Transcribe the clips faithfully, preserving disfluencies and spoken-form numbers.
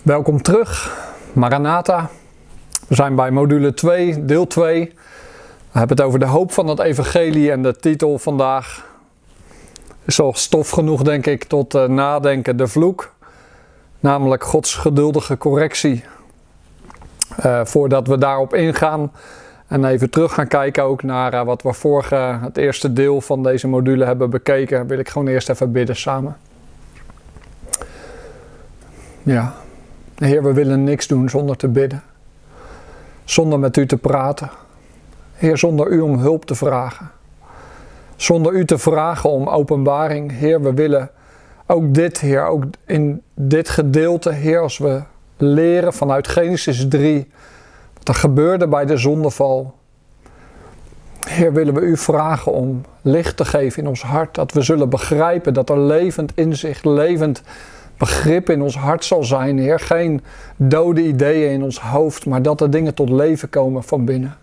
Welkom terug, Maranatha. We zijn bij module twee, deel twee. We hebben het over de hoop van het evangelie en de titel vandaag is al stof genoeg, denk ik, tot uh, nadenken. De vloek, namelijk Gods geduldige correctie. Uh, voordat we daarop ingaan en even terug gaan kijken ook naar uh, wat we vorige, het eerste deel van deze module hebben bekeken, wil ik gewoon eerst even bidden samen. Ja. Heer, we willen niks doen zonder te bidden. Zonder met u te praten. Heer, zonder u om hulp te vragen. Zonder u te vragen om openbaring. Heer, we willen ook dit, Heer, ook in dit gedeelte, Heer, als we leren vanuit Genesis drie, wat er gebeurde bij de zondeval. Heer, willen we u vragen om licht te geven in ons hart. Dat we zullen begrijpen dat er levend inzicht, levend begrip in ons hart zal zijn, Heer. Geen dode ideeën in ons hoofd, maar dat er dingen tot leven komen van binnen.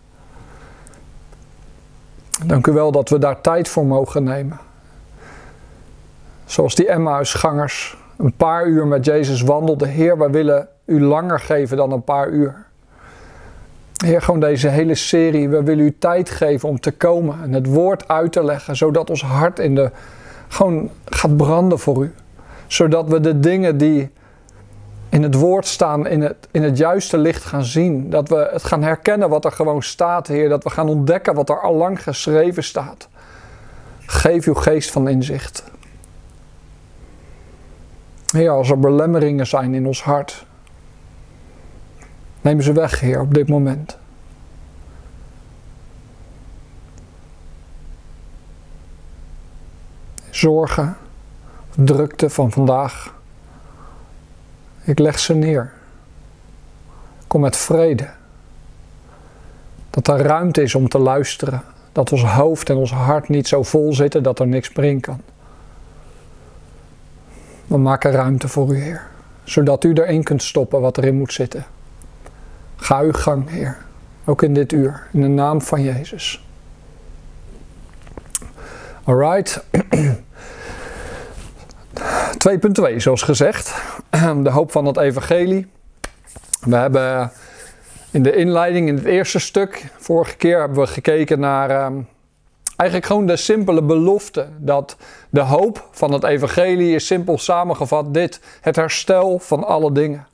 Dank u wel dat we daar tijd voor mogen nemen. Zoals die Emmausgangers een paar uur met Jezus wandelden. Heer, wij willen u langer geven dan een paar uur. Heer, gewoon deze hele serie, we willen u tijd geven om te komen en het woord uit te leggen, zodat ons hart in de, gewoon gaat branden voor u. Zodat we de dingen die in het woord staan in het, in het juiste licht gaan zien. Dat we het gaan herkennen wat er gewoon staat, Heer. Dat we gaan ontdekken wat er al lang geschreven staat. Geef uw geest van inzicht. Heer, als er belemmeringen zijn in ons hart, neem ze weg, Heer, op dit moment. Zorgen, drukte van vandaag. Ik leg ze neer. Kom met vrede. Dat er ruimte is om te luisteren. Dat ons hoofd en ons hart niet zo vol zitten dat er niks meer in kan. We maken ruimte voor u, Heer. Zodat u erin kunt stoppen wat erin moet zitten. Ga uw gang, Heer. Ook in dit uur. In de naam van Jezus. Alright. twee punt twee, zoals gezegd. De hoop van het evangelie. We hebben in de inleiding, in het eerste stuk, vorige keer hebben we gekeken naar um, eigenlijk gewoon de simpele belofte. Dat de hoop van het evangelie is simpel samengevat dit. Het herstel van alle dingen.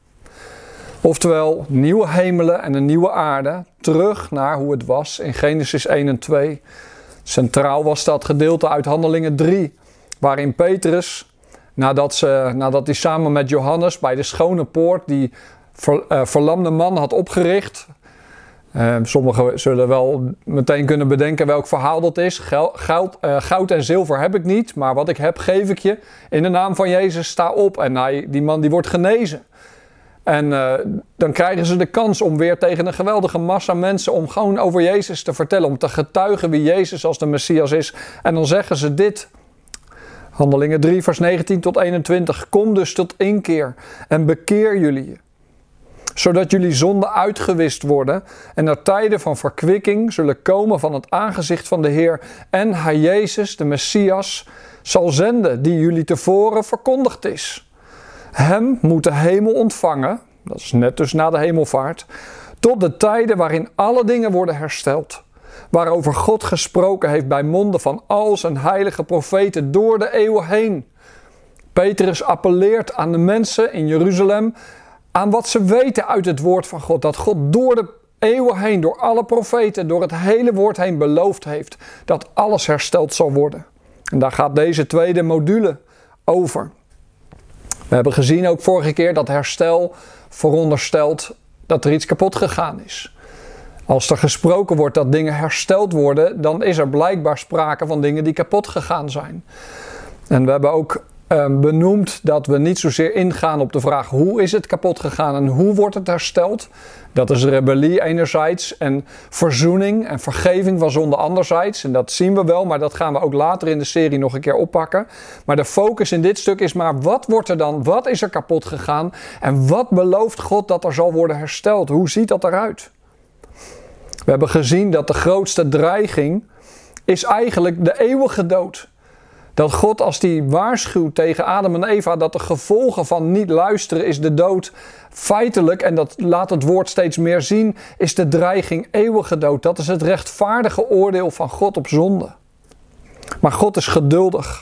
Oftewel, nieuwe hemelen en een nieuwe aarde. Terug naar hoe het was in Genesis één en twee. Centraal was dat gedeelte uit Handelingen drie. Waarin Petrus, Nadat, ze, nadat hij samen met Johannes bij de schone poort die ver, uh, verlamde man had opgericht. Uh, sommigen zullen wel meteen kunnen bedenken welk verhaal dat is. Gel, goud, uh, goud en zilver heb ik niet, maar wat ik heb geef ik je. In de naam van Jezus, sta op. En hij, die man die wordt genezen. En uh, dan krijgen ze de kans om weer tegen een geweldige massa mensen om gewoon over Jezus te vertellen. Om te getuigen wie Jezus als de Messias is. En dan zeggen ze dit. Handelingen drie vers negentien tot eenentwintig. Kom dus tot inkeer en bekeer jullie je. Zodat jullie zonden uitgewist worden en er tijden van verkwikking zullen komen van het aangezicht van de Heer. En hij Jezus, de Messias, zal zenden die jullie tevoren verkondigd is. Hem moet de hemel ontvangen, dat is net dus na de hemelvaart, tot de tijden waarin alle dingen worden hersteld. Waarover God gesproken heeft bij monden van al zijn heilige profeten door de eeuwen heen. Petrus appelleert aan de mensen in Jeruzalem aan wat ze weten uit het woord van God. Dat God door de eeuwen heen, door alle profeten, door het hele woord heen beloofd heeft dat alles hersteld zal worden. En daar gaat deze tweede module over. We hebben gezien ook vorige keer dat herstel veronderstelt dat er iets kapot gegaan is. Als er gesproken wordt dat dingen hersteld worden, dan is er blijkbaar sprake van dingen die kapot gegaan zijn. En we hebben ook uh, benoemd dat we niet zozeer ingaan op de vraag hoe is het kapot gegaan en hoe wordt het hersteld. Dat is rebellie enerzijds en verzoening en vergeving van zonde anderzijds. En dat zien we wel, maar dat gaan we ook later in de serie nog een keer oppakken. Maar de focus in dit stuk is maar wat wordt er dan, wat is er kapot gegaan en wat belooft God dat er zal worden hersteld? Hoe ziet dat eruit? We hebben gezien dat de grootste dreiging is eigenlijk de eeuwige dood. Dat God, als hij waarschuwt tegen Adam en Eva dat de gevolgen van niet luisteren is de dood, feitelijk, en dat laat het woord steeds meer zien, is de dreiging eeuwige dood. Dat is het rechtvaardige oordeel van God op zonde. Maar God is geduldig.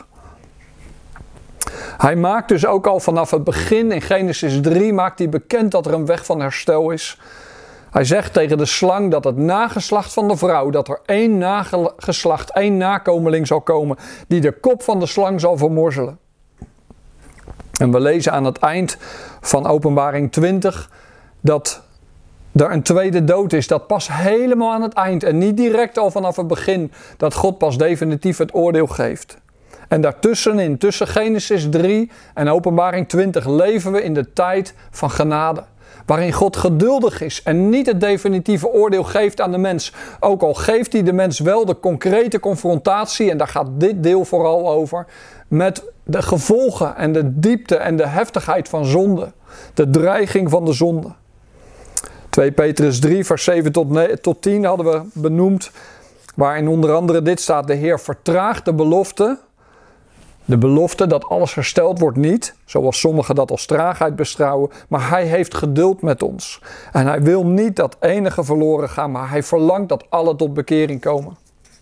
Hij maakt dus ook al vanaf het begin in Genesis drie, maakt hij bekend dat er een weg van herstel is. Hij zegt tegen de slang dat het nageslacht van de vrouw, dat er één nageslacht, één nakomeling zal komen die de kop van de slang zal vermorzelen. En we lezen aan het eind van Openbaring twintig dat er een tweede dood is. Dat pas helemaal aan het eind en niet direct al vanaf het begin, dat God pas definitief het oordeel geeft. En daartussenin, tussen Genesis drie en Openbaring twintig, leven we in de tijd van genade. Waarin God geduldig is en niet het definitieve oordeel geeft aan de mens. Ook al geeft hij de mens wel de concrete confrontatie, en daar gaat dit deel vooral over, met de gevolgen en de diepte en de heftigheid van zonde. De dreiging van de zonde. twee Petrus drie vers zeven tot tien hadden we benoemd, waarin onder andere dit staat: de Heer vertraagt de belofte. De belofte dat alles hersteld wordt niet, zoals sommigen dat als traagheid beschouwen, maar hij heeft geduld met ons. En hij wil niet dat enige verloren gaan, maar hij verlangt dat alle tot bekering komen.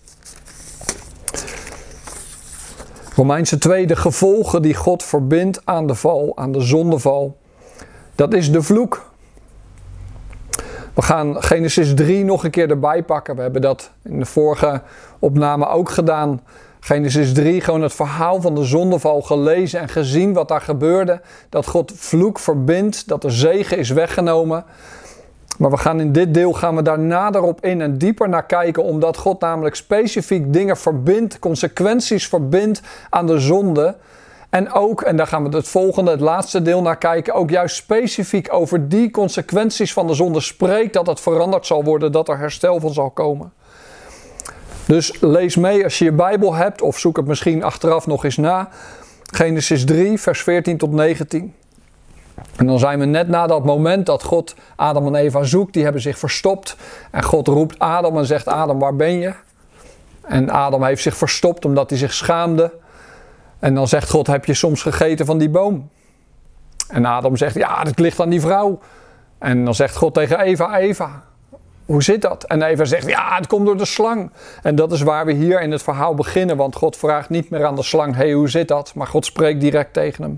Romeinse twee, de gevolgen die God verbindt aan de val, aan de zondeval. Dat is de vloek. We gaan Genesis drie nog een keer erbij pakken. We hebben dat in de vorige opname ook gedaan. Genesis drie, gewoon het verhaal van de zondeval gelezen en gezien wat daar gebeurde. Dat God vloek verbindt, dat de zegen is weggenomen. Maar we gaan in dit deel gaan we daar nader op in en dieper naar kijken. Omdat God namelijk specifiek dingen verbindt, consequenties verbindt aan de zonde. En ook, en daar gaan we het volgende, het laatste deel naar kijken, ook juist specifiek over die consequenties van de zonde spreekt. Dat het veranderd zal worden, dat er herstel van zal komen. Dus lees mee als je je Bijbel hebt, of zoek het misschien achteraf nog eens na. Genesis drie, vers veertien tot negentien. En dan zijn we net na dat moment dat God Adam en Eva zoekt. Die hebben zich verstopt. En God roept Adam en zegt: Adam, waar ben je? En Adam heeft zich verstopt omdat hij zich schaamde. En dan zegt God: heb je soms gegeten van die boom? En Adam zegt: ja, dat ligt aan die vrouw. En dan zegt God tegen Eva: Eva, hoe zit dat? En Eva zegt: ja, het komt door de slang. En dat is waar we hier in het verhaal beginnen. Want God vraagt niet meer aan de slang: hé, hey, hoe zit dat? Maar God spreekt direct tegen hem.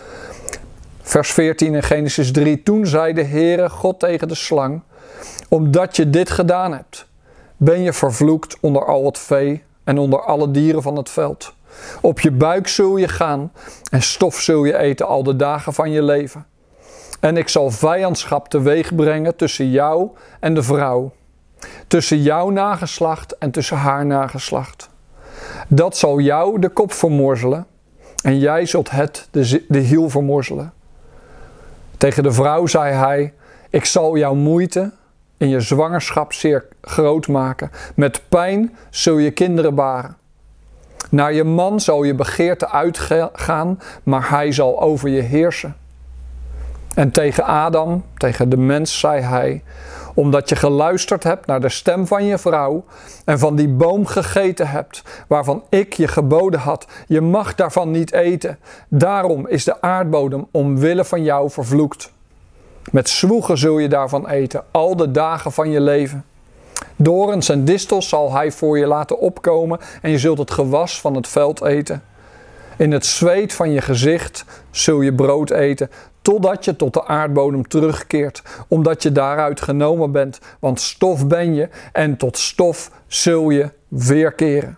Vers veertien in Genesis drie. Toen zei de Heere God tegen de slang: omdat je dit gedaan hebt, ben je vervloekt onder al het vee en onder alle dieren van het veld. Op je buik zul je gaan en stof zul je eten al de dagen van je leven. En ik zal vijandschap teweeg brengen tussen jou en de vrouw. Tussen jouw nageslacht en tussen haar nageslacht. Dat zal jou de kop vermorzelen en jij zult het de, de hiel vermorzelen. Tegen de vrouw zei hij: ik zal jouw moeite in je zwangerschap zeer groot maken. Met pijn zul je kinderen baren. Naar je man zal je begeerte uitgaan, maar hij zal over je heersen. En tegen Adam, tegen de mens, zei hij: omdat je geluisterd hebt naar de stem van je vrouw en van die boom gegeten hebt, waarvan ik je geboden had, je mag daarvan niet eten. Daarom is de aardbodem omwille van jou vervloekt. Met zwoegen zul je daarvan eten, al de dagen van je leven. Dorens en distels zal hij voor je laten opkomen en je zult het gewas van het veld eten. In het zweet van je gezicht zul je brood eten, totdat je tot de aardbodem terugkeert, omdat je daaruit genomen bent, want stof ben je en tot stof zul je weerkeren.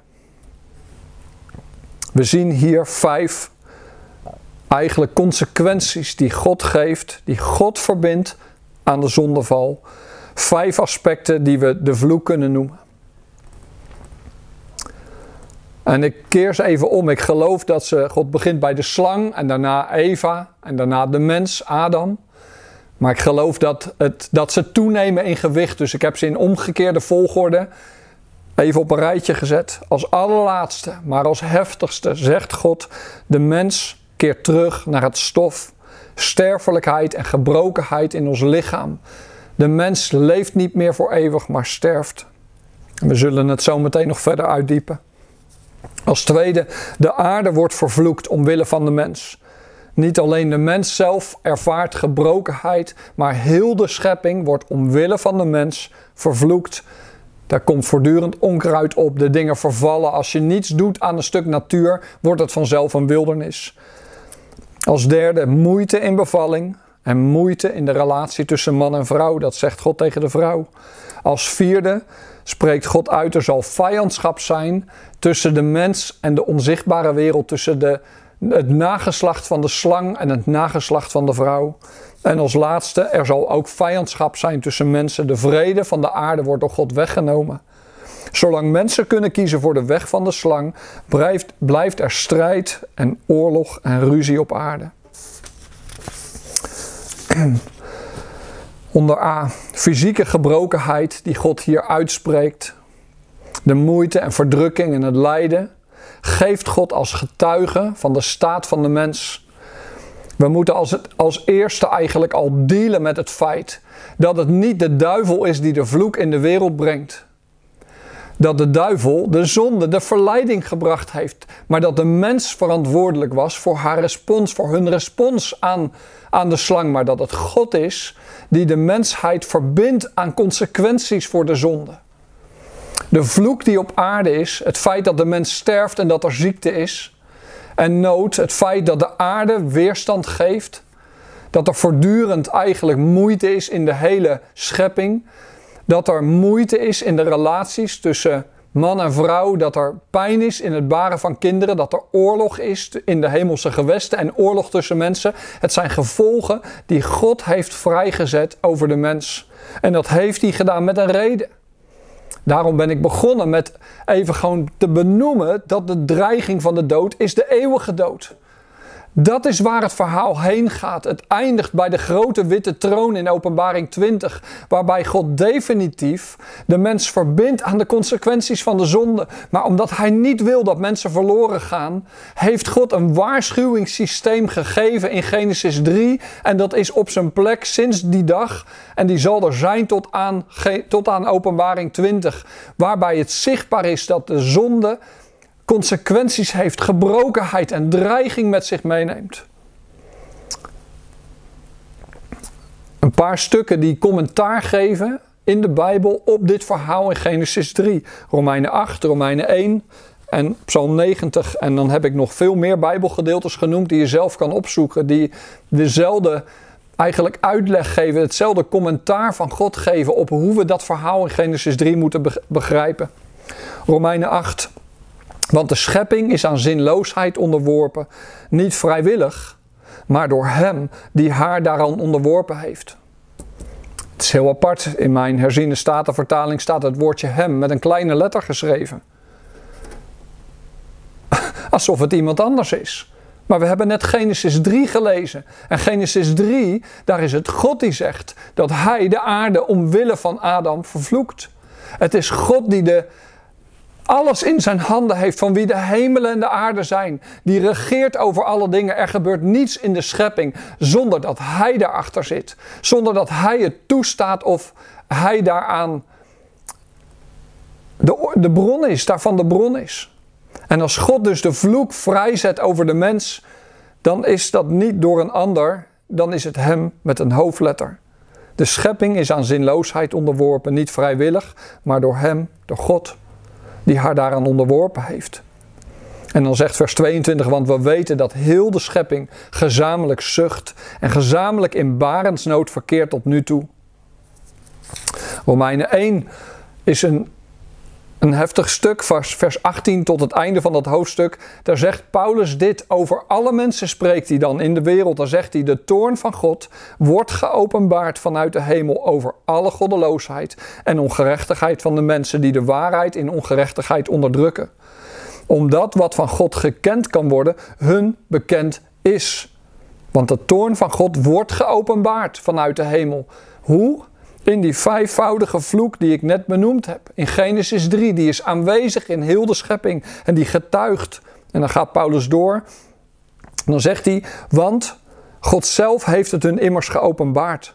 We zien hier vijf eigenlijk consequenties die God geeft, die God verbindt aan de zondeval. Vijf aspecten die we de vloek kunnen noemen. En ik keer ze even om. Ik geloof dat ze, God begint bij de slang en daarna Eva en daarna de mens, Adam. Maar ik geloof dat, het, dat ze toenemen in gewicht. Dus ik heb ze in omgekeerde volgorde even op een rijtje gezet. Als allerlaatste, maar als heftigste zegt God: de mens keert terug naar het stof. Sterfelijkheid en gebrokenheid in ons lichaam. De mens leeft niet meer voor eeuwig, maar sterft. En we zullen het zo meteen nog verder uitdiepen. Als tweede, de aarde wordt vervloekt omwille van de mens. Niet alleen de mens zelf ervaart gebrokenheid, maar heel de schepping wordt omwille van de mens vervloekt. Daar komt voortdurend onkruid op, de dingen vervallen. Als je niets doet aan een stuk natuur, wordt het vanzelf een wildernis. Als derde, moeite in bevalling en moeite in de relatie tussen man en vrouw. Dat zegt God tegen de vrouw. Als vierde spreekt God uit, er zal vijandschap zijn tussen de mens en de onzichtbare wereld, tussen de, het nageslacht van de slang en het nageslacht van de vrouw. En als laatste, er zal ook vijandschap zijn tussen mensen. De vrede van de aarde wordt door God weggenomen. Zolang mensen kunnen kiezen voor de weg van de slang, blijft, blijft er strijd en oorlog en ruzie op aarde. Onder A, fysieke gebrokenheid die God hier uitspreekt. De moeite en verdrukking en het lijden geeft God als getuige van de staat van de mens. We moeten als, het, als eerste eigenlijk al dealen met het feit dat het niet de duivel is die de vloek in de wereld brengt. Dat de duivel de zonde, de verleiding gebracht heeft. Maar dat de mens verantwoordelijk was voor haar respons, voor hun respons aan, aan de slang. Maar dat het God is die de mensheid verbindt aan consequenties voor de zonde. De vloek die op aarde is, het feit dat de mens sterft en dat er ziekte is. En nood, het feit dat de aarde weerstand geeft. Dat er voortdurend eigenlijk moeite is in de hele schepping. Dat er moeite is in de relaties tussen man en vrouw. Dat er pijn is in het baren van kinderen. Dat er oorlog is in de hemelse gewesten en oorlog tussen mensen. Het zijn gevolgen die God heeft vrijgezet over de mens. En dat heeft hij gedaan met een reden. Daarom ben ik begonnen met even gewoon te benoemen dat de dreiging van de dood is de eeuwige dood. Dat is waar het verhaal heen gaat. Het eindigt bij de grote witte troon in Openbaring twintig. Waarbij God definitief de mens verbindt aan de consequenties van de zonde. Maar omdat hij niet wil dat mensen verloren gaan, heeft God een waarschuwingssysteem gegeven in Genesis drie. En dat is op zijn plek sinds die dag. En die zal er zijn tot aan, tot aan Openbaring twintig. Waarbij het zichtbaar is dat de zonde consequenties heeft, gebrokenheid en dreiging met zich meeneemt. Een paar stukken die commentaar geven in de Bijbel op dit verhaal in Genesis drie. Romeinen acht, Romeinen één en Psalm negentig. En dan heb ik nog veel meer Bijbelgedeeltes genoemd die je zelf kan opzoeken. Die dezelfde eigenlijk uitleg geven, hetzelfde commentaar van God geven op hoe we dat verhaal in Genesis drie moeten begrijpen. Romeinen acht. Want de schepping is aan zinloosheid onderworpen, niet vrijwillig, maar door hem die haar daaraan onderworpen heeft. Het is heel apart, in mijn herziene statenvertaling staat het woordje hem met een kleine letter geschreven. Alsof het iemand anders is. Maar we hebben net Genesis drie gelezen. En Genesis drie, daar is het God die zegt dat hij de aarde omwille van Adam vervloekt. Het is God die de alles in zijn handen heeft, van wie de hemelen en de aarde zijn. Die regeert over alle dingen. Er gebeurt niets in de schepping zonder dat hij daarachter zit. Zonder dat hij het toestaat of hij daaraan de, de bron is, daarvan de bron is. En als God dus de vloek vrijzet over de mens, dan is dat niet door een ander, dan is het hem met een hoofdletter. De schepping is aan zinloosheid onderworpen, niet vrijwillig, maar door hem, door God, die haar daaraan onderworpen heeft. En dan zegt vers tweeëntwintig, want we weten dat heel de schepping gezamenlijk zucht en gezamenlijk in barensnood verkeert tot nu toe. Romeinen één is een, een heftig stuk, vers, vers achttien tot het einde van dat hoofdstuk. Daar zegt Paulus dit, over alle mensen spreekt hij dan in de wereld. Dan zegt hij, de toorn van God wordt geopenbaard vanuit de hemel over alle goddeloosheid en ongerechtigheid van de mensen die de waarheid in ongerechtigheid onderdrukken. Omdat wat van God gekend kan worden, hun bekend is. Want de toorn van God wordt geopenbaard vanuit de hemel. Hoe? In die vijfvoudige vloek die ik net benoemd heb. In Genesis drie, die is aanwezig in heel de schepping. En die getuigt. En dan gaat Paulus door. En dan zegt hij, want God zelf heeft het hun immers geopenbaard.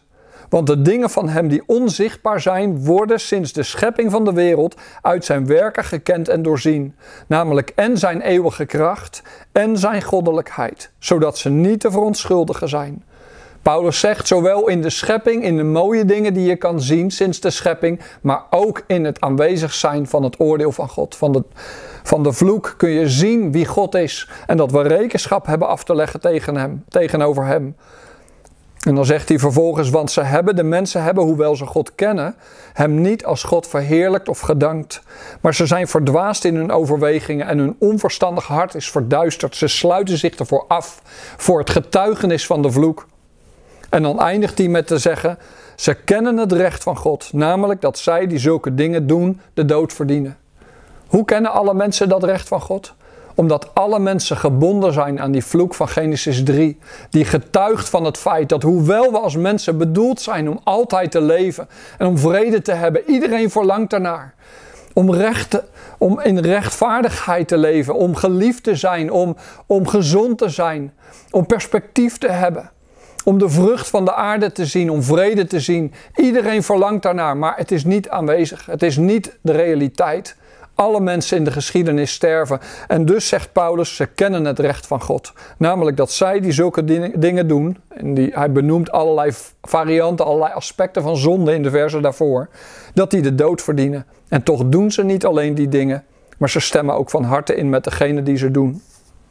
Want de dingen van hem die onzichtbaar zijn, worden sinds de schepping van de wereld uit zijn werken gekend en doorzien. Namelijk en zijn eeuwige kracht en zijn goddelijkheid, zodat ze niet te verontschuldigen zijn. Paulus zegt zowel in de schepping, in de mooie dingen die je kan zien sinds de schepping, maar ook in het aanwezig zijn van het oordeel van God. Van de, van de vloek kun je zien wie God is en dat we rekenschap hebben af te leggen tegen hem, tegenover hem. En dan zegt hij vervolgens, want ze hebben, de mensen hebben, hoewel ze God kennen, hem niet als God verheerlijkt of gedankt. Maar ze zijn verdwaasd in hun overwegingen en hun onverstandig hart is verduisterd. Ze sluiten zich ervoor af, voor het getuigenis van de vloek. En dan eindigt hij met te zeggen, ze kennen het recht van God, namelijk dat zij die zulke dingen doen, de dood verdienen. Hoe kennen alle mensen dat recht van God? Omdat alle mensen gebonden zijn aan die vloek van Genesis drie. Die getuigt van het feit dat hoewel we als mensen bedoeld zijn om altijd te leven en om vrede te hebben, iedereen verlangt ernaar. Om, recht, om in rechtvaardigheid te leven, om geliefd te zijn, om, om gezond te zijn, om perspectief te hebben. Om de vrucht van de aarde te zien, om vrede te zien. Iedereen verlangt daarnaar, maar het is niet aanwezig. Het is niet de realiteit. Alle mensen in de geschiedenis sterven. En dus zegt Paulus, ze kennen het recht van God. Namelijk dat zij die zulke dingen doen. En die, hij benoemt allerlei varianten, allerlei aspecten van zonde in de versen daarvoor. Dat die de dood verdienen. En toch doen ze niet alleen die dingen. Maar ze stemmen ook van harte in met degene die ze doen.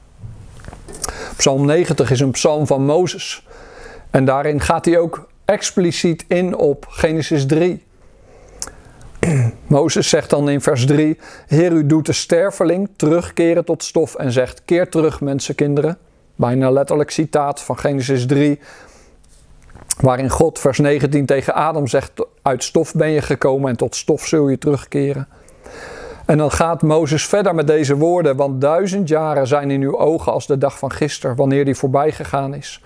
Psalm negentig is een psalm van Mozes. En daarin gaat hij ook expliciet in op Genesis drie. Mozes zegt dan in vers drie, Heer, u doet de sterveling terugkeren tot stof en zegt, keer terug mensenkinderen. Bijna letterlijk citaat van Genesis drie, waarin God vers negentien tegen Adam zegt, uit stof ben je gekomen en tot stof zul je terugkeren. En dan gaat Mozes verder met deze woorden, want duizend jaren zijn in uw ogen als de dag van gisteren, wanneer die voorbij gegaan is.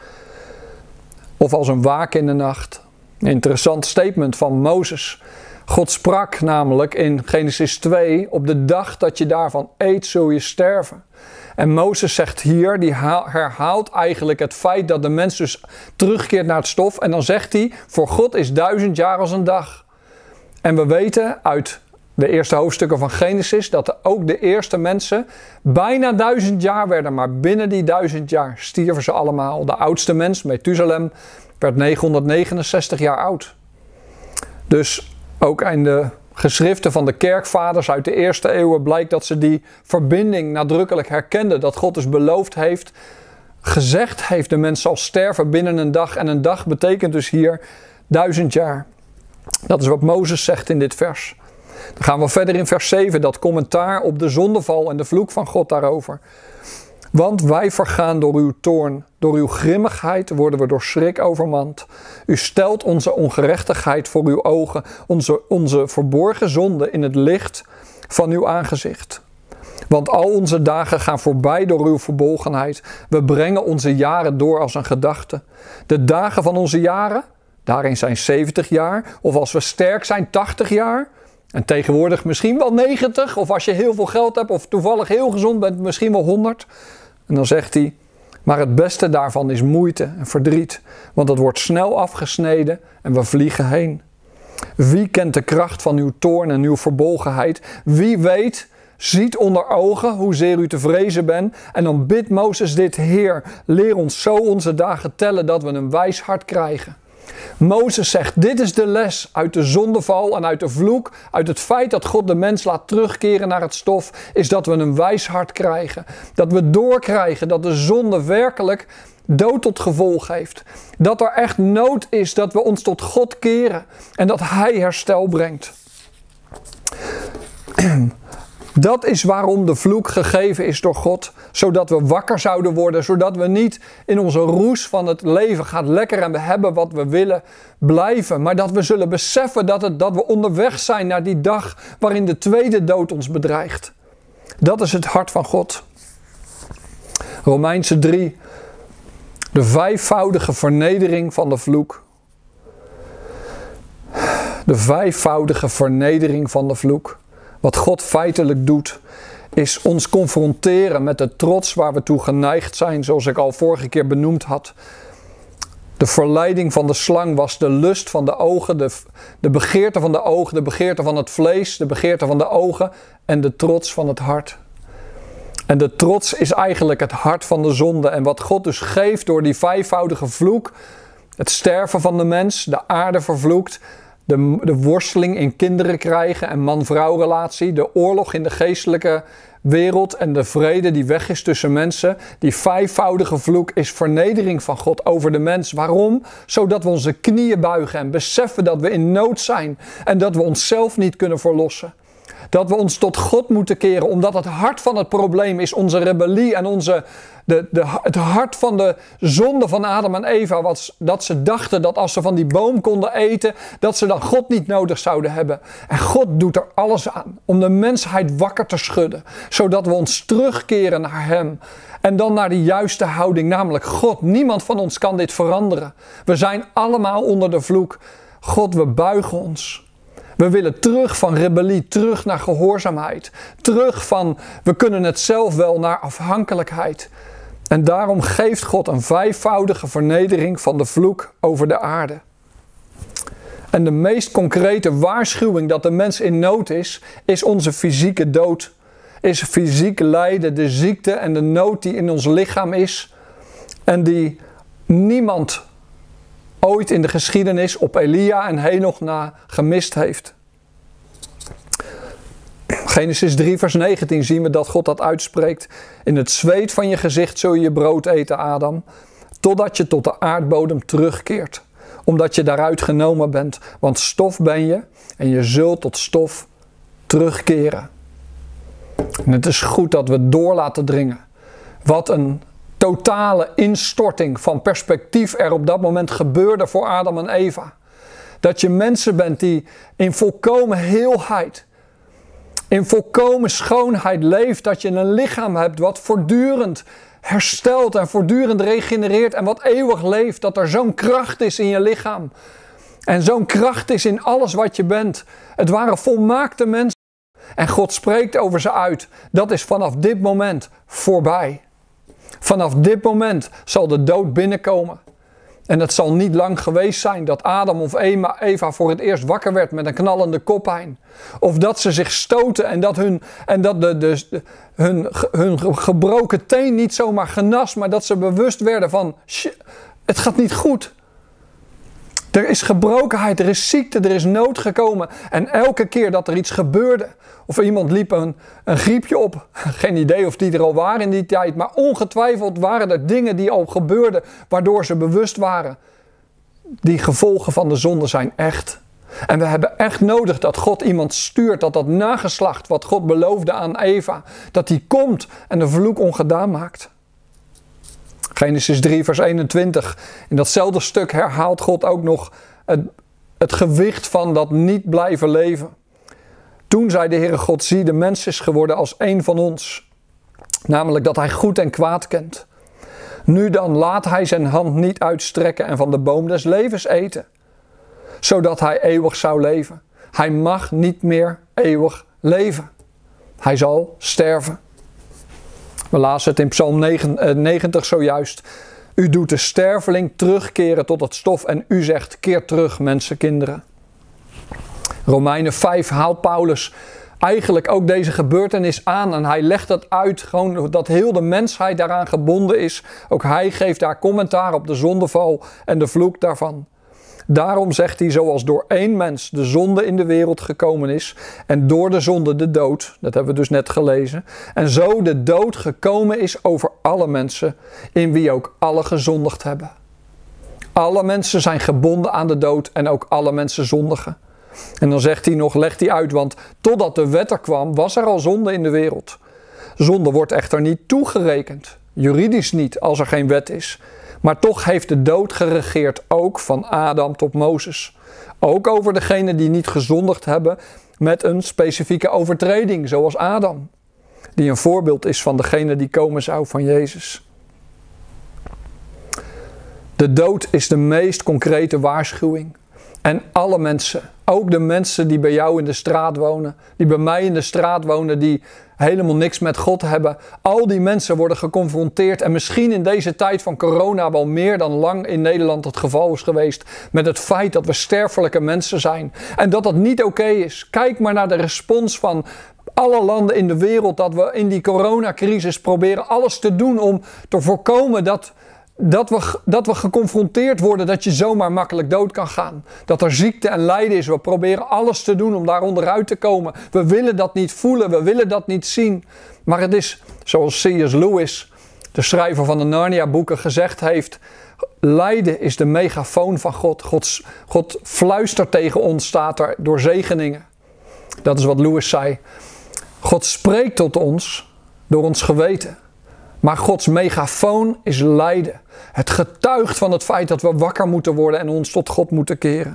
Of als een waak in de nacht. Een interessant statement van Mozes. God sprak namelijk in Genesis twee, op de dag dat je daarvan eet zul je sterven. En Mozes zegt hier, die herhaalt eigenlijk het feit dat de mens dus terugkeert naar het stof. En dan zegt hij, voor God is duizend jaar als een dag. En we weten uit de eerste hoofdstukken van Genesis dat ook de eerste mensen bijna duizend jaar werden. Maar binnen die duizend jaar stierven ze allemaal. De oudste mens, Methuselem, werd negenhonderdnegenenzestig jaar oud. Dus ook in de geschriften van de kerkvaders uit de eerste eeuwen blijkt dat ze die verbinding nadrukkelijk herkenden. Dat God dus beloofd heeft, gezegd heeft, de mens zal sterven binnen een dag. En een dag betekent dus hier duizend jaar. Dat is wat Mozes zegt in dit vers. Dan gaan we verder in vers zeven, dat commentaar op de zondeval en de vloek van God daarover. Want wij vergaan door uw toorn, door uw grimmigheid worden we door schrik overmand. U stelt onze ongerechtigheid voor uw ogen, onze, onze verborgen zonde in het licht van uw aangezicht. Want al onze dagen gaan voorbij door uw verbolgenheid. We brengen onze jaren door als een gedachte. De dagen van onze jaren, daarin zijn zeventig jaar, of als we sterk zijn tachtig jaar. En tegenwoordig misschien wel negentig, of als je heel veel geld hebt of toevallig heel gezond bent, misschien wel honderd. En dan zegt hij, maar het beste daarvan is moeite en verdriet, want het wordt snel afgesneden en we vliegen heen. Wie kent de kracht van uw toorn en uw verbolgenheid? Wie weet, ziet onder ogen hoezeer u te vrezen bent. En dan bidt Mozes dit, Heer, leer ons zo onze dagen tellen dat we een wijs hart krijgen. Mozes zegt, dit is de les uit de zondeval en uit de vloek, uit het feit dat God de mens laat terugkeren naar het stof, is dat we een wijs hart krijgen. Dat we doorkrijgen dat de zonde werkelijk dood tot gevolg heeft. Dat er echt nood is dat we ons tot God keren en dat Hij herstel brengt. Dat is waarom de vloek gegeven is door God. Zodat we wakker zouden worden. Zodat we niet in onze roes van het leven gaat lekker en we hebben wat we willen blijven. Maar dat we zullen beseffen dat, het, dat we onderweg zijn naar die dag waarin de tweede dood ons bedreigt. Dat is het hart van God. Romeinse drie. De vijfvoudige vernedering van de vloek. De vijfvoudige vernedering van de vloek. Wat God feitelijk doet, is ons confronteren met de trots waar we toe geneigd zijn, zoals ik al vorige keer benoemd had. De verleiding van de slang was de lust van de ogen, de, de begeerte van de ogen, de begeerte van het vlees, de begeerte van de ogen en de trots van het hart. En de trots is eigenlijk het hart van de zonde. En wat God dus geeft door die vijfvoudige vloek, het sterven van de mens, de aarde vervloekt, de, de worsteling in kinderen krijgen en man-vrouw relatie, de oorlog in de geestelijke wereld en de vrede die weg is tussen mensen. Die vijfvoudige vloek is vernedering van God over de mens. Waarom? Zodat we onze knieën buigen en beseffen dat we in nood zijn en dat we onszelf niet kunnen verlossen. Dat we ons tot God moeten keren, omdat het hart van het probleem is onze rebellie en onze, de, de, het hart van de zonde van Adam en Eva. Was dat ze dachten dat als ze van die boom konden eten, dat ze dan God niet nodig zouden hebben. En God doet er alles aan om de mensheid wakker te schudden, zodat we ons terugkeren naar Hem. En dan naar de juiste houding, namelijk God. Niemand van ons kan dit veranderen. We zijn allemaal onder de vloek. God, we buigen ons. We willen terug van rebellie, terug naar gehoorzaamheid. Terug van, we kunnen het zelf wel, naar afhankelijkheid. En daarom geeft God een vijfvoudige vernedering van de vloek over de aarde. En de meest concrete waarschuwing dat de mens in nood is, is onze fysieke dood. Is fysiek lijden, de ziekte en de nood die in ons lichaam is. En die niemand ooit in de geschiedenis op Elia en Henoch na gemist heeft. Genesis drie vers negentien zien we dat God dat uitspreekt. In het zweet van je gezicht zul je je brood eten, Adam, totdat je tot de aardbodem terugkeert. Omdat je daaruit genomen bent, want stof ben je en je zult tot stof terugkeren. En het is goed dat we door laten dringen. Wat een totale instorting van perspectief er op dat moment gebeurde voor Adam en Eva. Dat je mensen bent die in volkomen heelheid, in volkomen schoonheid leeft. Dat je een lichaam hebt wat voortdurend herstelt en voortdurend regenereert en wat eeuwig leeft. Dat er zo'n kracht is in je lichaam. En zo'n kracht is in alles wat je bent. Het waren volmaakte mensen. En God spreekt over ze uit. Dat is vanaf dit moment voorbij. Vanaf dit moment zal de dood binnenkomen. En het zal niet lang geweest zijn dat Adam of Eva voor het eerst wakker werd met een knallende koppijn. Of dat ze zich stoten en dat hun, en dat de, de, de, hun, hun gebroken teen niet zomaar genas, maar dat ze bewust werden van, het gaat niet goed. Er is gebrokenheid, er is ziekte, er is nood gekomen. En elke keer dat er iets gebeurde, of iemand liep een, een griepje op, geen idee of die er al waren in die tijd, maar ongetwijfeld waren er dingen die al gebeurden, waardoor ze bewust waren. Die gevolgen van de zonde zijn echt. En we hebben echt nodig dat God iemand stuurt, dat dat nageslacht wat God beloofde aan Eva, dat die komt en de vloek ongedaan maakt. Genesis drie vers eenentwintig. In datzelfde stuk herhaalt God ook nog het, het gewicht van dat niet blijven leven. Toen zei de Heere God, zie, de mens is geworden als een van ons. Namelijk dat hij goed en kwaad kent. Nu dan laat hij zijn hand niet uitstrekken en van de boom des levens eten. Zodat hij eeuwig zou leven. Hij mag niet meer eeuwig leven. Hij zal sterven. We lazen het in Psalm negentig zojuist. U doet de sterveling terugkeren tot het stof en u zegt, keer terug, mensenkinderen. Romeinen vijf haalt Paulus eigenlijk ook deze gebeurtenis aan. En hij legt het uit, gewoon dat heel de mensheid daaraan gebonden is. Ook hij geeft daar commentaar op de zondeval en de vloek daarvan. Daarom zegt hij, zoals door één mens de zonde in de wereld gekomen is en door de zonde de dood, dat hebben we dus net gelezen, en zo de dood gekomen is over alle mensen, in wie ook alle gezondigd hebben. Alle mensen zijn gebonden aan de dood en ook alle mensen zondigen. En dan zegt hij nog, legt hij uit, want totdat de wet er kwam, was er al zonde in de wereld. Zonde wordt echter niet toegerekend, juridisch niet, als er geen wet is. Maar toch heeft de dood geregeerd ook van Adam tot Mozes. Ook over degenen die niet gezondigd hebben met een specifieke overtreding, zoals Adam. Die een voorbeeld is van degene die komen zou van Jezus. De dood is de meest concrete waarschuwing. En alle mensen, ook de mensen die bij jou in de straat wonen, die bij mij in de straat wonen, die helemaal niks met God hebben. Al die mensen worden geconfronteerd en misschien in deze tijd van corona wel meer dan lang in Nederland het geval is geweest met het feit dat we sterfelijke mensen zijn. En dat dat niet oké is. Kijk maar naar de respons van alle landen in de wereld, dat we in die coronacrisis proberen alles te doen om te voorkomen dat... Dat we, dat we geconfronteerd worden dat je zomaar makkelijk dood kan gaan. Dat er ziekte en lijden is. We proberen alles te doen om daar onderuit te komen. We willen dat niet voelen, we willen dat niet zien. Maar het is, zoals C S Lewis, de schrijver van de Narnia-boeken, gezegd heeft: lijden is de megafoon van God. God. God fluistert tegen ons, staat er, door zegeningen. Dat is wat Lewis zei. God spreekt tot ons door ons geweten. Maar Gods megafoon is lijden. Het getuigt van het feit dat we wakker moeten worden en ons tot God moeten keren.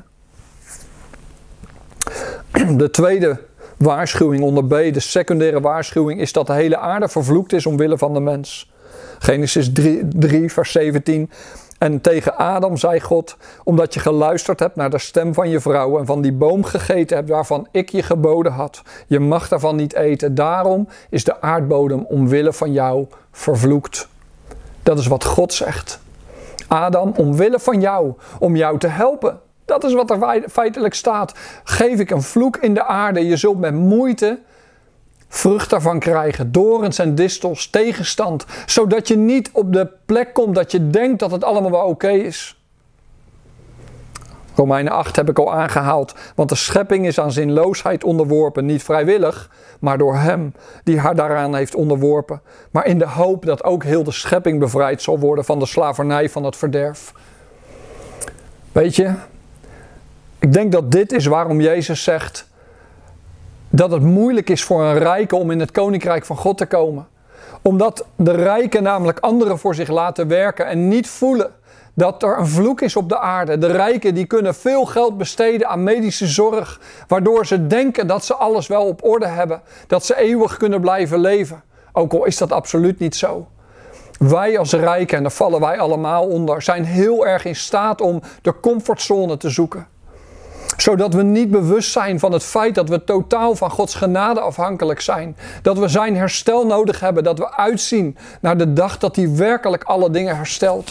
De tweede waarschuwing onder B, de secundaire waarschuwing, is dat de hele aarde vervloekt is omwille van de mens. Genesis drie, vers zeventien. En tegen Adam zei God: omdat je geluisterd hebt naar de stem van je vrouw en van die boom gegeten hebt waarvan ik je geboden had. Je mag daarvan niet eten. Daarom is de aardbodem omwille van jou vervloekt. Dat is wat God zegt. Adam, omwille van jou, om jou te helpen. Dat is wat er feitelijk staat. Geef ik een vloek in de aarde. Je zult met moeite vrucht daarvan krijgen, dorens en distels, tegenstand, zodat je niet op de plek komt dat je denkt dat het allemaal wel oké is. Romeinen acht heb ik al aangehaald, want de schepping is aan zinloosheid onderworpen, niet vrijwillig, maar door hem die haar daaraan heeft onderworpen, maar in de hoop dat ook heel de schepping bevrijd zal worden van de slavernij van het verderf. Weet je, ik denk dat dit is waarom Jezus zegt dat het moeilijk is voor een rijke om in het koninkrijk van God te komen. Omdat de rijken namelijk anderen voor zich laten werken en niet voelen dat er een vloek is op de aarde. De rijken die kunnen veel geld besteden aan medische zorg, waardoor ze denken dat ze alles wel op orde hebben. Dat ze eeuwig kunnen blijven leven. Ook al is dat absoluut niet zo. Wij als rijken, en daar vallen wij allemaal onder, zijn heel erg in staat om de comfortzone te zoeken. Zodat we niet bewust zijn van het feit dat we totaal van Gods genade afhankelijk zijn. Dat we zijn herstel nodig hebben. Dat we uitzien naar de dag dat hij werkelijk alle dingen herstelt.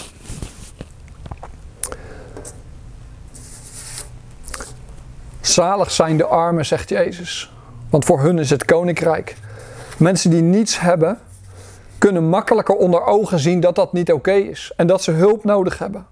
Zalig zijn de armen, zegt Jezus. Want voor hun is het koninkrijk. Mensen die niets hebben, kunnen makkelijker onder ogen zien dat dat niet oké is. En dat ze hulp nodig hebben.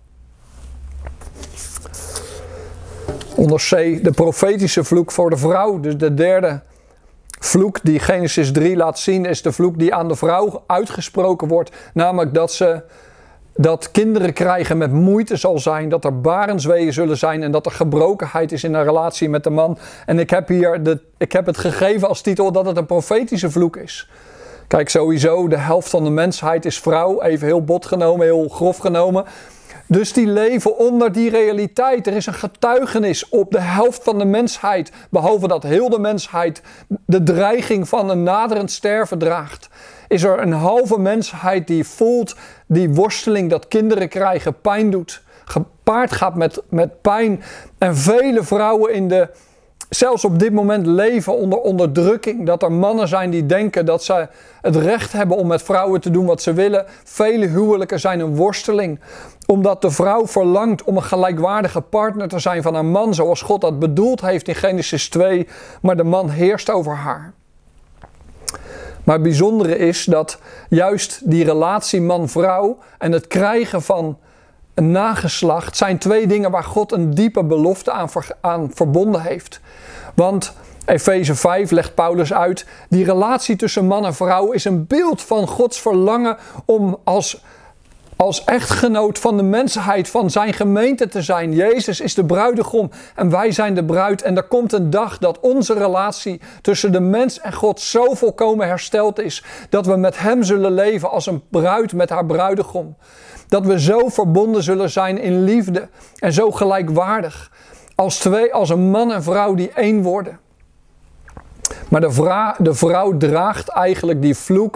Onder C, de profetische vloek voor de vrouw. Dus de derde vloek die Genesis drie laat zien, is de vloek die aan de vrouw uitgesproken wordt. Namelijk dat ze dat kinderen krijgen met moeite zal zijn, dat er barensweeën zullen zijn en dat er gebrokenheid is in een relatie met de man. En ik heb hier de, ik heb het gegeven als titel dat het een profetische vloek is. Kijk, sowieso, de helft van de mensheid is vrouw, even heel bot genomen, heel grof genomen. Dus die leven onder die realiteit. Er is een getuigenis op de helft van de mensheid. Behalve dat heel de mensheid de dreiging van een naderend sterven draagt. Is er een halve mensheid die voelt die worsteling dat kinderen krijgen pijn doet. Gepaard gaat met, met pijn. En vele vrouwen in de, zelfs op dit moment leven onder onderdrukking. Dat er mannen zijn die denken dat ze het recht hebben om met vrouwen te doen wat ze willen. Vele huwelijken zijn een worsteling. Omdat de vrouw verlangt om een gelijkwaardige partner te zijn van haar man. Zoals God dat bedoeld heeft in Genesis twee. Maar de man heerst over haar. Maar het bijzondere is dat juist die relatie man-vrouw en het krijgen van een nageslacht zijn twee dingen waar God een diepe belofte aan, ver, aan verbonden heeft. Want Efeze vijf legt Paulus uit, die relatie tussen man en vrouw is een beeld van Gods verlangen om als, als echtgenoot van de mensheid, van zijn gemeente te zijn. Jezus is de bruidegom en wij zijn de bruid. En er komt een dag dat onze relatie tussen de mens en God zo volkomen hersteld is, dat we met hem zullen leven als een bruid met haar bruidegom. Dat we zo verbonden zullen zijn in liefde en zo gelijkwaardig. Als twee, als een man en vrouw die één worden. Maar de vrouw, de vrouw draagt eigenlijk die vloek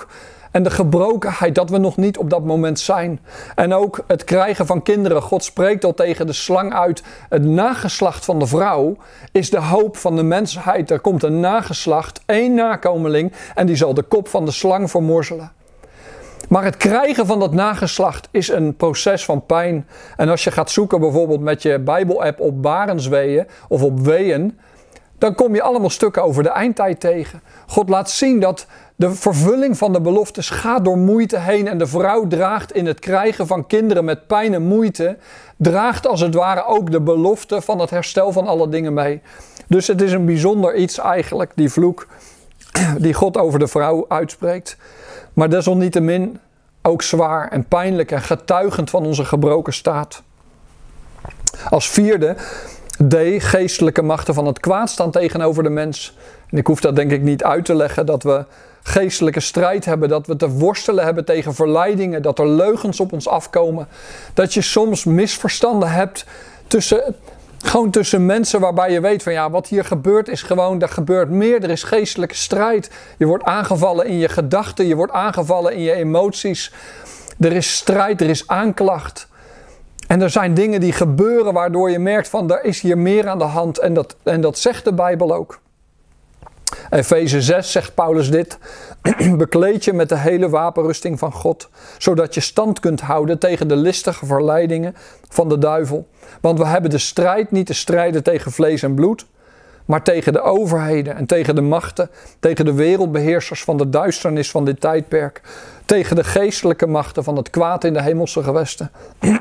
en de gebrokenheid dat we nog niet op dat moment zijn. En ook het krijgen van kinderen. God spreekt al tegen de slang uit. Het nageslacht van de vrouw is de hoop van de mensheid. Er komt een nageslacht, één nakomeling, en die zal de kop van de slang vermorzelen. Maar het krijgen van dat nageslacht is een proces van pijn. En als je gaat zoeken bijvoorbeeld met je Bijbel-app op barensweeën of op weeën, dan kom je allemaal stukken over de eindtijd tegen. God laat zien dat de vervulling van de beloftes gaat door moeite heen. En de vrouw draagt in het krijgen van kinderen met pijn en moeite, draagt als het ware ook de belofte van het herstel van alle dingen mee. Dus het is een bijzonder iets eigenlijk, die vloek die God over de vrouw uitspreekt. Maar desalniettemin ook zwaar en pijnlijk en getuigend van onze gebroken staat. Als vierde, D, geestelijke machten van het kwaad staan tegenover de mens. En ik hoef dat denk ik niet uit te leggen, dat we geestelijke strijd hebben, dat we te worstelen hebben tegen verleidingen, dat er leugens op ons afkomen. Dat je soms misverstanden hebt tussen, gewoon tussen mensen waarbij je weet van ja, wat hier gebeurt is gewoon, er gebeurt meer, er is geestelijke strijd. Je wordt aangevallen in je gedachten, je wordt aangevallen in je emoties. Er is strijd, er is aanklacht. En er zijn dingen die gebeuren waardoor je merkt van er is hier meer aan de hand. En dat, en dat zegt de Bijbel ook. Efeze zes zegt Paulus dit. Bekleed je met de hele wapenrusting van God. Zodat je stand kunt houden tegen de listige verleidingen van de duivel. Want we hebben de strijd niet te strijden tegen vlees en bloed. Maar tegen de overheden en tegen de machten. Tegen de wereldbeheersers van de duisternis van dit tijdperk. Tegen de geestelijke machten van het kwaad in de hemelse gewesten.